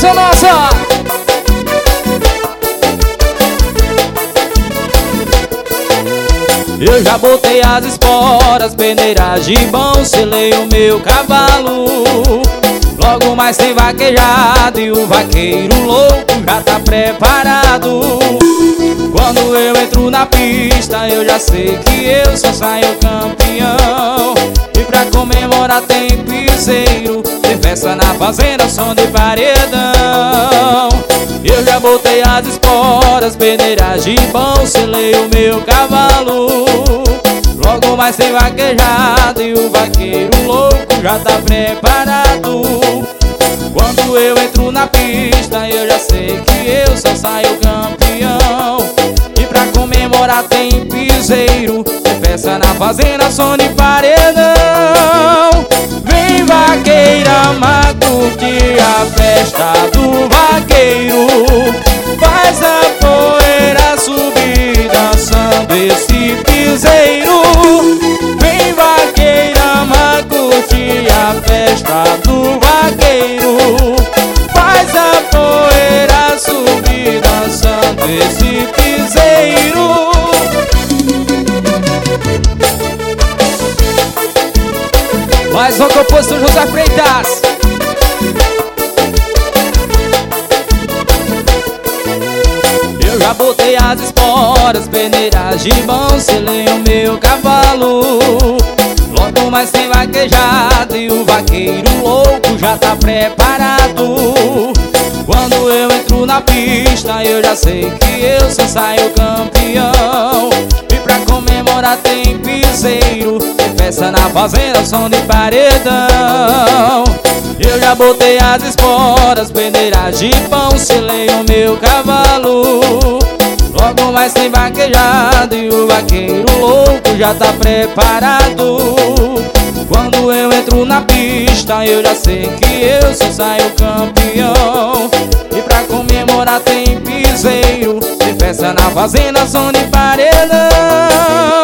essa é nossa. Eu já botei as esporas, peneiras de bom, selei o meu cavalo. Logo mais tem vaquejada e o vaqueiro louco já tá preparado. Quando eu entro na pista eu já sei que eu só saio campeão. E pra comemorar tem piseiro, tem festa na fazenda, som de paredão. Eu já botei as esporas, peneiras de bom, selei o meu cavalo. Logo mais tem vaquejada e o vaqueiro louco já tá preparado. Quando eu entro na pista eu já sei que eu só saio campeão. E pra comemorar tem piseiro, tem festa na fazenda, som de paredão. Vem vaqueira, curtir a festa do vaqueiro. Faz a poeira subir dançando esse piseiro. Vem vaqueira, curtir a festa do vaqueiro. Faz a poeira subir dançando esse piseiro. Mais um compositor, José Freitas. Eu já botei as esporas, peneiras de bom, selei o meu cavalo. Logo mais tem vaquejada e o vaqueiro louco já tá preparado. Quando eu entro na pista eu já sei que eu só saio campeão. E pra comemorar tem piseiro, tem festa na fazenda, som de paredão. Eu já botei as esporas, peneiras de pão, selei o meu cavalo. Logo mais tem vaquejada e o vaqueiro louco já tá preparado. Quando eu entro na pista eu já sei que eu só saio campeão. E pra comemorar tem piseiro, tem festa na fazenda, som de paredão.